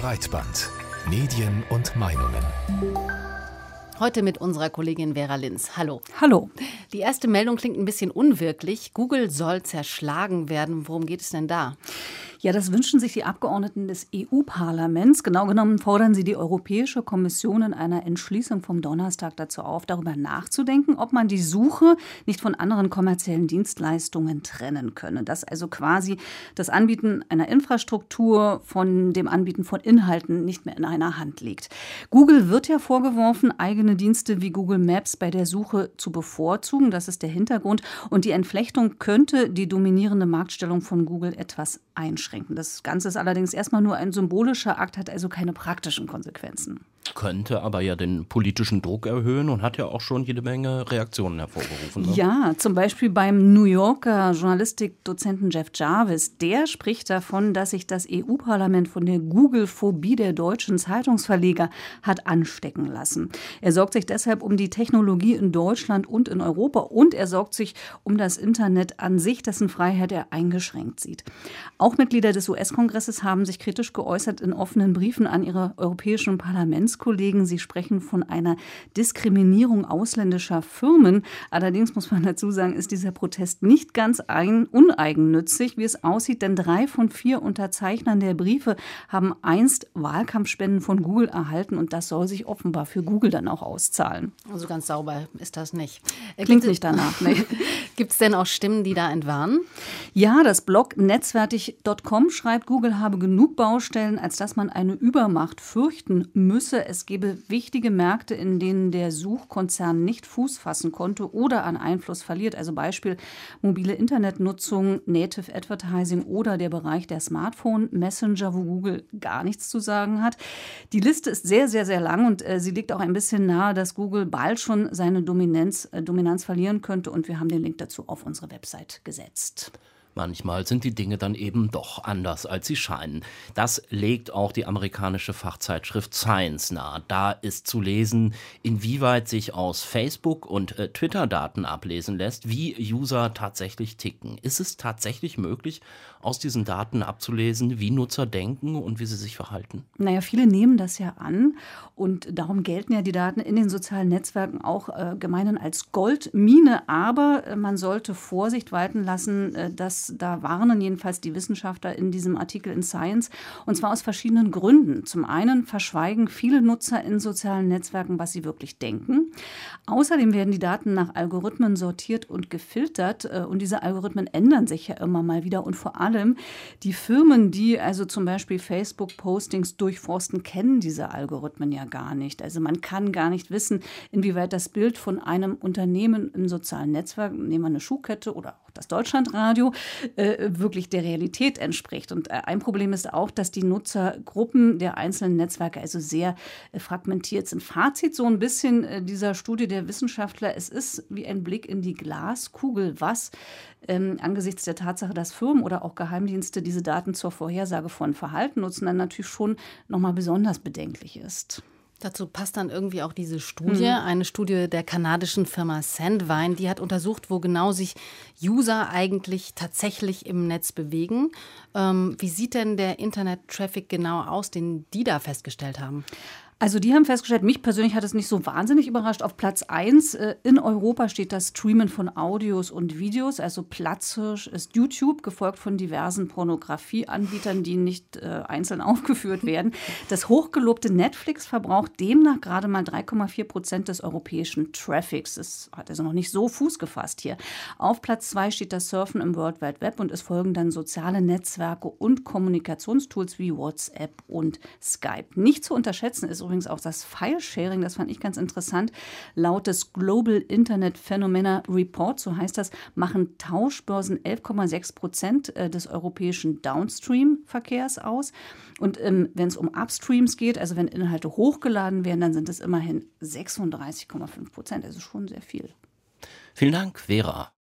Breitband. Medien und Meinungen. Heute mit unserer Kollegin Vera Linz. Hallo. Hallo. Die erste Meldung klingt ein bisschen unwirklich. Google soll zerschlagen werden. Worum geht es denn da? Ja, das wünschen sich die Abgeordneten des EU-Parlaments. Genau genommen fordern sie die Europäische Kommission in einer Entschließung vom Donnerstag dazu auf, darüber nachzudenken, ob man die Suche nicht von anderen kommerziellen Dienstleistungen trennen könne. Dass also quasi das Anbieten einer Infrastruktur von dem Anbieten von Inhalten nicht mehr in einer Hand liegt. Google wird ja vorgeworfen, eigene Dienste wie Google Maps bei der Suche zu bevorzugen. Das ist der Hintergrund. Und die Entflechtung könnte die dominierende Marktstellung von Google etwas einschränken. Das Ganze ist allerdings erstmal nur ein symbolischer Akt, hat also keine praktischen Konsequenzen. Könnte aber ja den politischen Druck erhöhen und hat ja auch schon jede Menge Reaktionen hervorgerufen. Ne? Ja, zum Beispiel beim New Yorker Journalistikdozenten Jeff Jarvis. Der spricht davon, dass sich das EU-Parlament von der Google-Phobie der deutschen Zeitungsverleger hat anstecken lassen. Er sorgt sich deshalb um die Technologie in Deutschland und in Europa und er sorgt sich um das Internet an sich, dessen Freiheit er eingeschränkt sieht. Auch Mitglieder des US-Kongresses haben sich kritisch geäußert in offenen Briefen an ihre europäischen Parlamentskollegen. Sie sprechen von einer Diskriminierung ausländischer Firmen. Allerdings muss man dazu sagen, ist dieser Protest nicht ganz uneigennützig, wie es aussieht, denn 3 von 4 Unterzeichnern der Briefe haben einst Wahlkampfspenden von Google erhalten und das soll sich offenbar für Google dann auch auszahlen. Also ganz sauber ist das nicht. Klingt nicht danach, ne? Gibt es denn auch Stimmen, die da entwarnen? Ja, das Blog netzwertig.com schreibt, Google habe genug Baustellen, als dass man eine Übermacht fürchten müsse. Es gebe wichtige Märkte, in denen der Suchkonzern nicht Fuß fassen konnte oder an Einfluss verliert. Also Beispiel mobile Internetnutzung, Native Advertising oder der Bereich der Smartphone-Messenger, wo Google gar nichts zu sagen hat. Die Liste ist sehr, sehr, sehr lang und sie liegt auch ein bisschen nahe, dass Google bald schon seine Dominanz verlieren könnte. Und wir haben den Link dazu auf unsere Website gesetzt. Manchmal sind die Dinge dann eben doch anders, als sie scheinen. Das legt auch die amerikanische Fachzeitschrift Science nahe. Da ist zu lesen, inwieweit sich aus Facebook- und Twitter-Daten ablesen lässt, wie User tatsächlich ticken. Ist es tatsächlich möglich, aus diesen Daten abzulesen, wie Nutzer denken und wie sie sich verhalten? Naja, viele nehmen das ja an und darum gelten ja die Daten in den sozialen Netzwerken auch gemeinhin als Goldmine. Aber man sollte Vorsicht walten lassen, da warnen jedenfalls die Wissenschaftler in diesem Artikel in Science, und zwar aus verschiedenen Gründen. Zum einen verschweigen viele Nutzer in sozialen Netzwerken, was sie wirklich denken. Außerdem werden die Daten nach Algorithmen sortiert und gefiltert und diese Algorithmen ändern sich ja immer mal wieder und vor allem die Firmen, die also zum Beispiel Facebook-Postings durchforsten, kennen diese Algorithmen ja gar nicht. Also man kann gar nicht wissen, inwieweit das Bild von einem Unternehmen im sozialen Netzwerk, nehmen wir eine Schuhkette oder auch das Deutschlandradio, wirklich der Realität entspricht. Und ein Problem ist auch, dass die Nutzergruppen der einzelnen Netzwerke also sehr fragmentiert sind. Fazit so ein bisschen dieser Studie der Wissenschaftler: Es ist wie ein Blick in die Glaskugel, was angesichts der Tatsache, dass Firmen oder auch Geheimdienste diese Daten zur Vorhersage von Verhalten nutzen, dann natürlich schon nochmal besonders bedenklich ist. Dazu passt dann irgendwie auch diese Studie, eine Studie der kanadischen Firma Sandvine, die hat untersucht, wo genau sich User eigentlich tatsächlich im Netz bewegen. Wie sieht denn der Internet-Traffic genau aus, den die da festgestellt haben? Also die haben festgestellt, mich persönlich hat es nicht so wahnsinnig überrascht. Auf Platz 1 in Europa steht das Streamen von Audios und Videos. Also Platzhirsch ist YouTube, gefolgt von diversen Pornografieanbietern, die nicht einzeln aufgeführt werden. Das hochgelobte Netflix verbraucht demnach gerade mal 3,4% des europäischen Traffics. Das hat also noch nicht so Fuß gefasst hier. Auf Platz 2 steht das Surfen im World Wide Web und es folgen dann soziale Netzwerke und Kommunikationstools wie WhatsApp und Skype. Nicht zu unterschätzen ist übrigens auch das File-Sharing, das fand ich ganz interessant. Laut des Global Internet Phenomena Report, so heißt das, machen Tauschbörsen 11,6% des europäischen Downstream-Verkehrs aus. Und wenn es um Upstreams geht, also wenn Inhalte hochgeladen werden, dann sind es immerhin 36,5%. Also schon sehr viel. Vielen Dank, Vera.